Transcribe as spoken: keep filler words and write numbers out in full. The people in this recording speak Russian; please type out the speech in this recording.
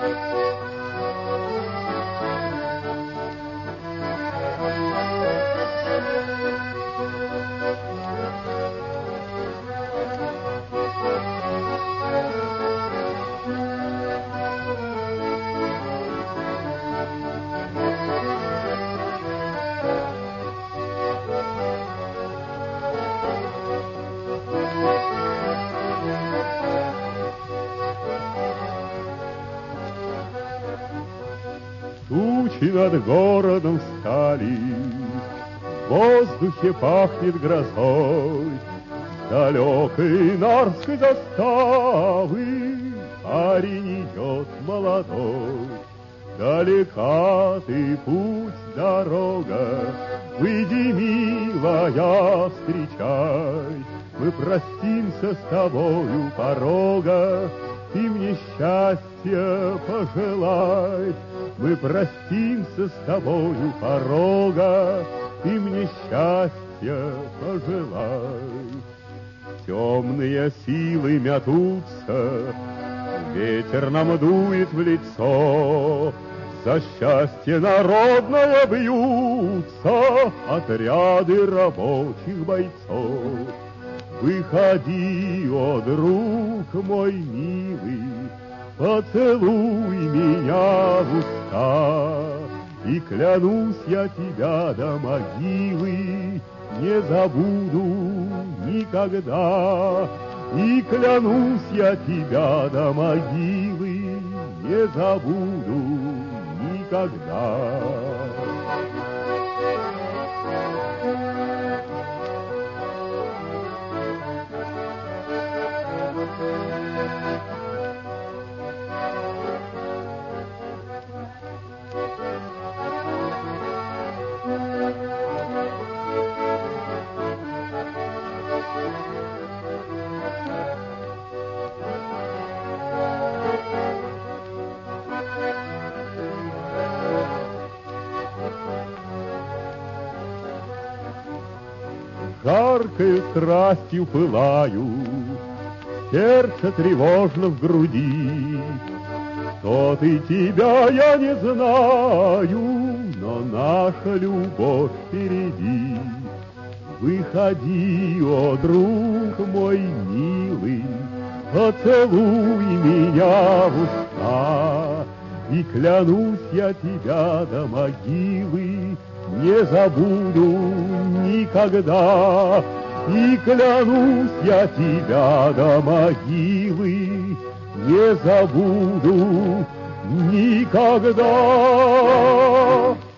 Тучи над городом встали, в воздухе пахнет грозой. С далекой Нарвской заставы парень идет молодой. Далека ты, путь, дорога, выйди, милая, встречай. Мы простимся с тобою порога, ты мне счастья пожелай. Мы простимся с тобою порога, ты мне счастья пожелай. Темные силы мятутся, ветер нам дует в лицо. За счастье народное бьются отряды рабочих бойцов. Выходи, о друг мой милый, поцелуй меня в уста, и клянусь я тебя до могилы не забуду никогда. И клянусь я тебя до могилы не забуду никогда. Жаркой страстью пылаю, сердце тревожно в груди. Кто ты, тебя я не знаю, но наша любовь впереди. Выходи, о друг мой милый, поцелуй меня в уста, и клянусь я тебя до могилы не забуду никогда. И клянусь я тебя до могилы не забуду никогда.